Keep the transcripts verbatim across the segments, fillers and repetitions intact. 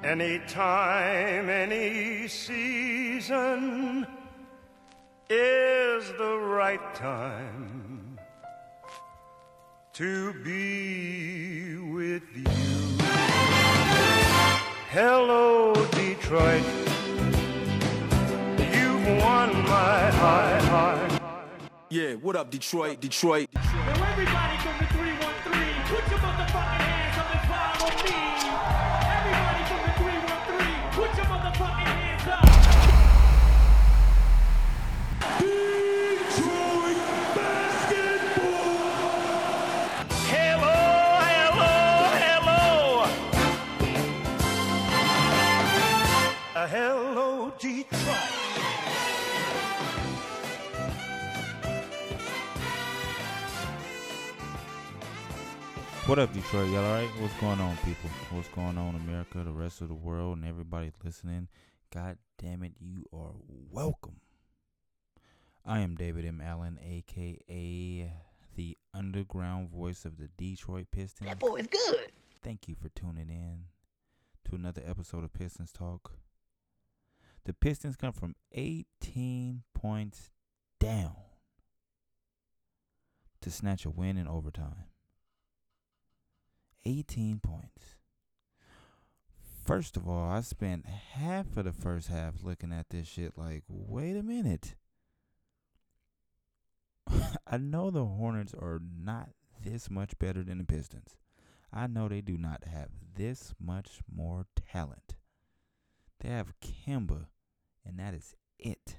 Anytime, any season is the right time to be with you. Hello, Detroit, you've won my heart. Yeah, what up, Detroit, Detroit? Now everybody from the three one three, put your motherfucking hands up and follow me. Everybody from the three one three, put your motherfucking hands up. Detroit basketball. Hello, hello, hello. Uh, hello, Detroit. What up, Detroit? Y'all alright? What's going on, people? What's going on, America, the rest of the world, and everybody listening? God damn it, you are welcome. I am David M. Allen, a k a the underground voice of the Detroit Pistons. That boy is good. Thank you for tuning in to another episode of Pistons Talk. The Pistons come from eighteen points down to snatch a win in overtime. eighteen points. First of all, I spent half of the first half looking at this shit like, wait a minute. I know the Hornets are not this much better than the Pistons. I know they do not have this much more talent. They have Kemba, and that is it.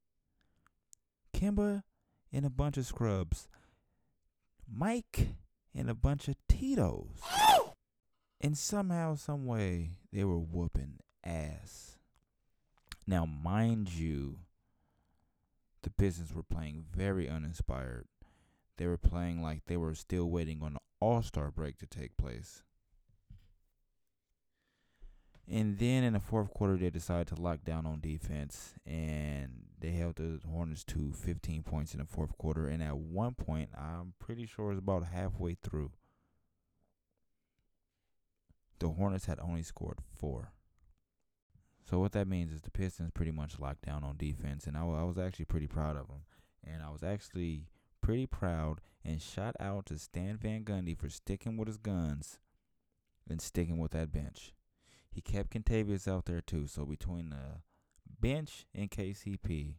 Kemba and a bunch of scrubs. Mike and a bunch of Tito's. And somehow, some way, they were whooping ass. Now, mind you, the Pistons were playing very uninspired. They were playing like they were still waiting on the All-Star break to take place. And then in the fourth quarter, they decided to lock down on defense, and they held the Hornets to fifteen points in the fourth quarter. And at one point, I'm pretty sure it was about halfway through, the Hornets had only scored four. So what that means is the Pistons pretty much locked down on defense, and I, I was actually pretty proud of them. And I was actually pretty proud and shout out to Stan Van Gundy for sticking with his guns and sticking with that bench. He kept Kentavious out there too, so between the bench and K C P,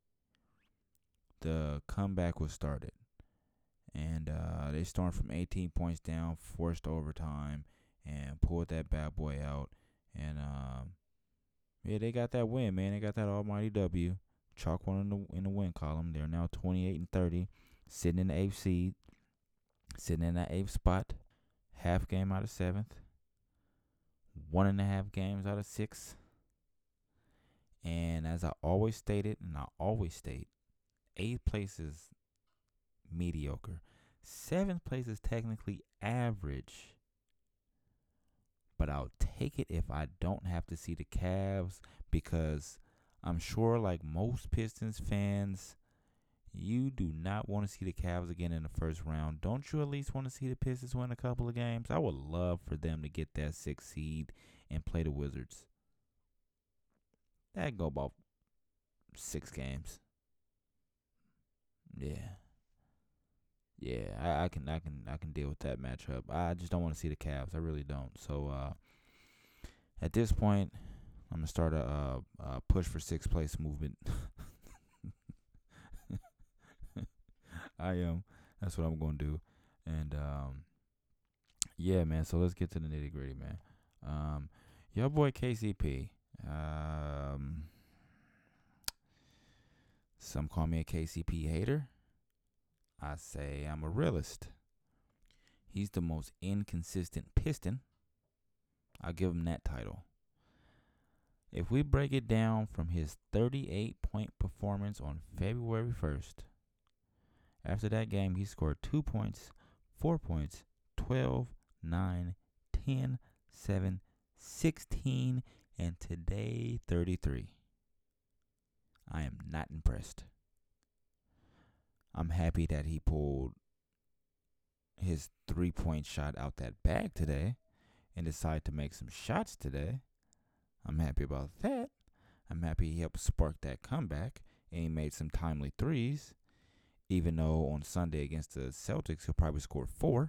the comeback was started. And uh, they stormed from eighteen points down, forced overtime, and pulled that bad boy out. And um, yeah, they got that win, man. They got that almighty W. Chalk one in the in the win column. They're now twenty-eight and thirty, sitting in the eighth seed, sitting in that eighth spot, half game out of seventh, one and a half games out of six. And as I always stated, and I always state, eighth place is mediocre. Seventh place is technically average. But I'll take it if I don't have to see the Cavs, because I'm sure, like most Pistons fans, you do not want to see the Cavs again in the first round. Don't you at least want to see the Pistons win a couple of games? I would love for them to get that sixth seed and play the Wizards. That'd go about six games. Yeah. Yeah, I, I can I can I can deal with that matchup. I just don't want to see the Cavs. I really don't. So uh, at this point, I'm gonna start a, a, a push for sixth place movement. I am. That's what I'm gonna do. And um, yeah, man. So let's get to the nitty gritty, man. Um, your boy K C P. Um, some call me a K C P hater. I say I'm a realist. He's the most inconsistent Piston. I'll give him that title. If we break it down from his thirty-eight point performance on February first, after that game he scored two points, four points, twelve, nine, ten, seven, sixteen, and today thirty-three. I am not impressed. I'm happy that he pulled his three-point shot out that bag today and decided to make some shots today. I'm happy about that. I'm happy he helped spark that comeback, and he made some timely threes, even though on Sunday against the Celtics, he'll probably score four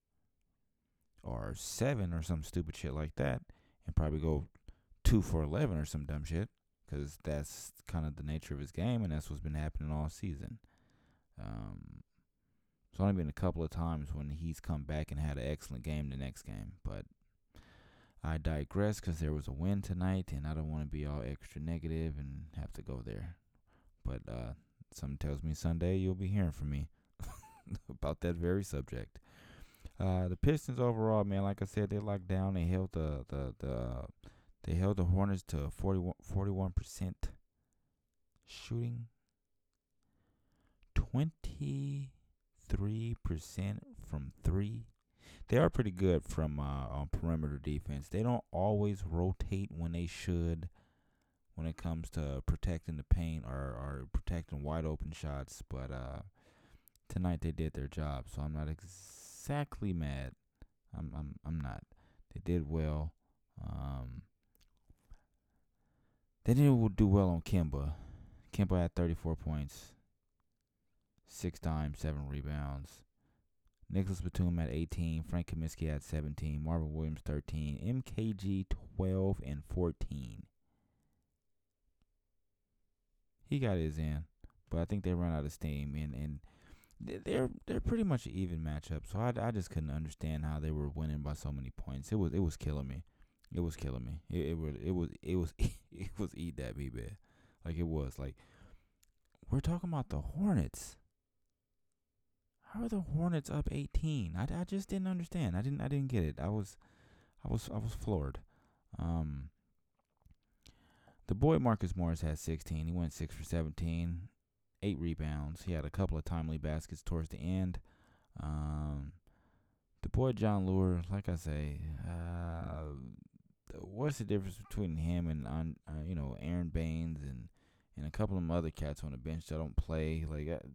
or seven or some stupid shit like that, and probably go two for eleven or some dumb shit, because that's kind of the nature of his game, and that's what's been happening all season. Um, it's only been a couple of times when he's come back and had an excellent game the next game, but I digress because there was a win tonight, and I don't want to be all extra negative and have to go there. But uh, something tells me Sunday you'll be hearing from me about that very subject. Uh, the Pistons overall, man, like I said, they locked down. They held the the the uh, they held the Hornets to forty-one percent shooting, twenty-three percent from three. They are pretty good from uh, on perimeter defense. They don't always rotate when they should when it comes to protecting the paint or, or protecting wide open shots. But uh, tonight they did their job, so I'm not exactly mad. I'm I'm I'm not. They did well. Um, they didn't do well on Kemba. Kemba had thirty-four points, six dimes, seven rebounds. Nicholas Batum had eighteen. Frank Kaminsky had seventeen. Marvin Williams thirteen. M K G twelve and fourteen. He got his in, but I think they ran out of steam, and and they're they're pretty much an even matchup. So I, I just couldn't understand how they were winning by so many points. It was it was killing me. It was killing me. It it was it was it was it was eat that me bad, like it was like we're talking about the Hornets. How are the Hornets up eighteen? I, I just didn't understand. I didn't I didn't get it. I was I was I was floored. Um, the boy Marcus Morris had sixteen. He went six for seventeen, eight rebounds. He had a couple of timely baskets towards the end. Um, the boy John Lure, like I say, uh, what's the difference between him and uh, you know Aaron Baines and and a couple of other cats on the bench that don't play like. Uh,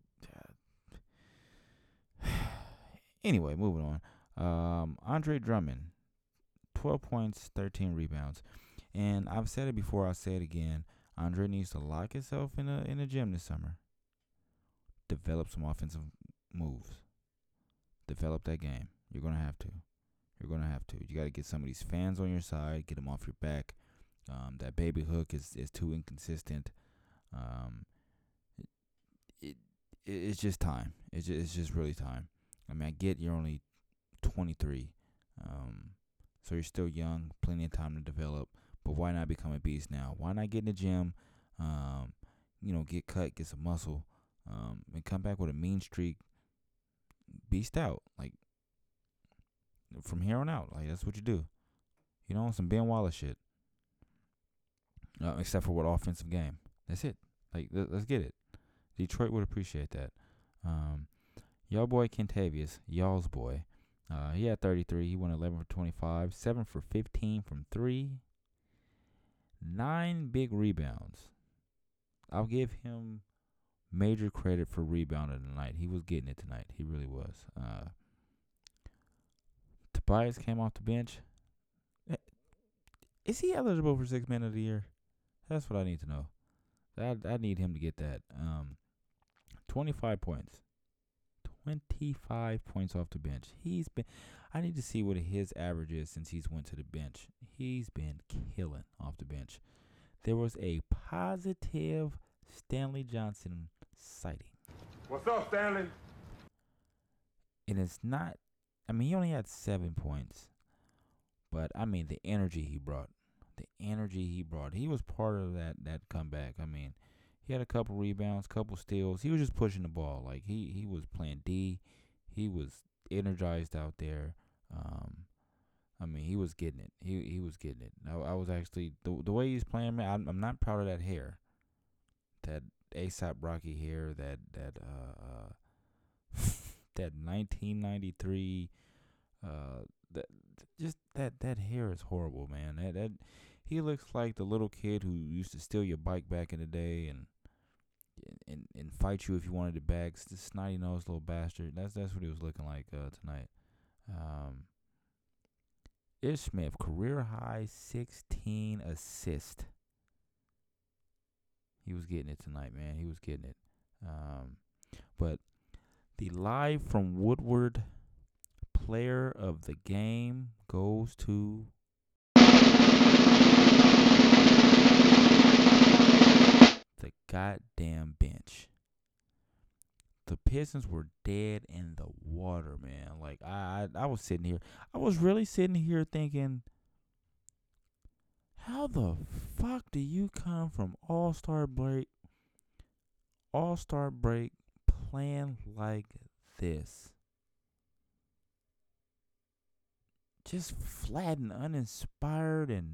Anyway, moving on. Um, Andre Drummond, twelve points, thirteen rebounds. And I've said it before, I'll say it again. Andre needs to lock himself in a in a gym this summer. Develop some offensive moves. Develop that game. You're going to have to. You're going to have to. You got to get some of these fans on your side, get them off your back. Um, that baby hook is, is too inconsistent. Um, it, it It's just time. It's just, it's just really time. I mean, I get you're only twenty-three, um, so you're still young, plenty of time to develop. But why not become a beast now? Why not get in the gym, um, you know, get cut, get some muscle, um, and come back with a mean streak, beast out. Like, from here on out, like, that's what you do. You know, some Ben Wallace shit. Uh, except for what offensive game. That's it. Like, th- let's get it. Detroit would appreciate that. Um, y'all boy Kentavious, y'all's boy, uh, he had thirty-three. He went eleven for twenty-five, seven for fifteen from three, nine big rebounds. I'll give him major credit for rebounding tonight. He was getting it tonight. He really was. Uh, Tobias came off the bench. Is he eligible for six men of the year? That's what I need to know. I I need him to get that. Um, twenty-five points. twenty-five points off the bench. He's been. I need to see what his average is since he's went to the bench. He's been killing off the bench. There was a positive Stanley Johnson sighting. What's up, Stanley? And it's not. I mean, he only had seven points, but I mean the energy he brought. The energy he brought. He was part of that that comeback. I mean, he had a couple rebounds, couple steals. He was just pushing the ball. Like he, he was playing D. He was energized out there. Um, I mean, he was getting it. He he was getting it. I, I was actually the the way he's playing. Man, I'm, I'm not proud of that hair. That ASAP Rocky hair. That that uh, uh that nineteen ninety-three. Uh, that just that that hair is horrible, man. That that. He looks like the little kid who used to steal your bike back in the day and and and fight you if you wanted it back. This snotty nosed little bastard. That's that's what he was looking like uh, tonight. Um, Ish Smith, career high sixteen assists. He was getting it tonight, man. He was getting it. Um, but the live from Woodward player of the game goes to the goddamn bench. The Pistons were dead in the water, man. Like, I, I I was sitting here. I was really sitting here thinking, how the fuck do you come from All-Star break, All-Star break playing like this? Just flat and uninspired and...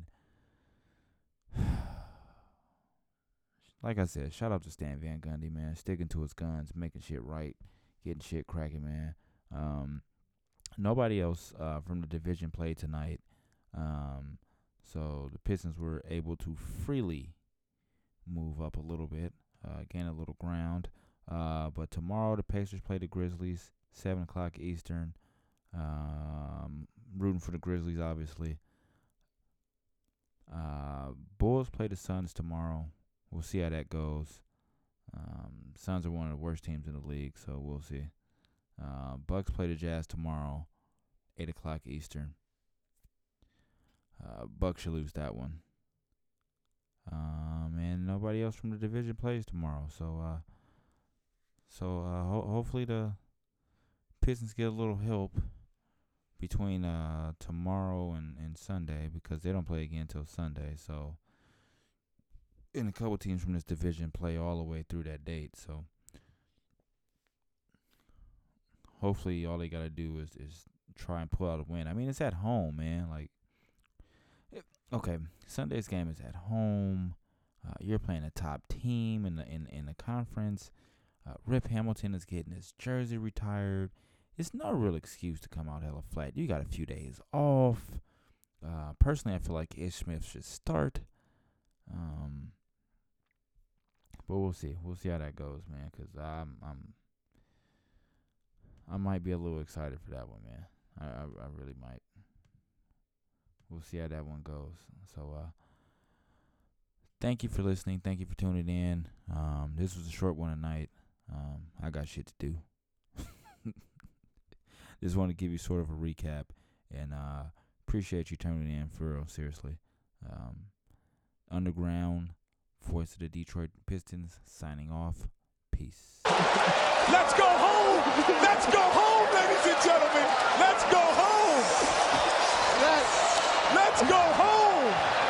Like I said, shout out to Stan Van Gundy, man. Sticking to his guns, making shit right, getting shit cracking, man. Um, nobody else uh, from the division played tonight. Um, so the Pistons were able to freely move up a little bit, uh, gain a little ground. Uh, but tomorrow the Pacers play the Grizzlies, seven o'clock Eastern. Um, rooting for the Grizzlies, obviously. Uh, Bulls play the Suns tomorrow. We'll see how that goes. Um, Suns are one of the worst teams in the league, so we'll see. Uh, Bucks play the Jazz tomorrow, eight o'clock Eastern. Uh, Bucks should lose that one. Um, and nobody else from the division plays tomorrow, so uh, so uh, ho- hopefully the Pistons get a little help between uh, tomorrow and, and Sunday, because they don't play again until Sunday, so... And a couple teams from this division play all the way through that date. So hopefully all they got to do is, is try and pull out a win. I mean, it's at home, man. Like, it, okay, Sunday's game is at home. Uh, you're playing a top team in the in, in the conference. Uh, Rip Hamilton is getting his jersey retired. It's no real excuse to come out hella flat. You got a few days off. Uh, personally, I feel like Ish Smith should start. Um... But we'll see. We'll see how that goes, man. Cause I'm, I'm, I might be a little excited for that one, man. I, I, I really might. We'll see how that one goes. So, uh, thank you for listening. Thank you for tuning in. Um, this was a short one tonight. Um, I got shit to do. Just want to give you sort of a recap, and uh, appreciate you tuning in for real. Seriously. Um, Underground. Voice of the Detroit Pistons signing off. Peace. Let's go home. Let's go home, ladies and gentlemen. Let's go home. Let's, let's go home.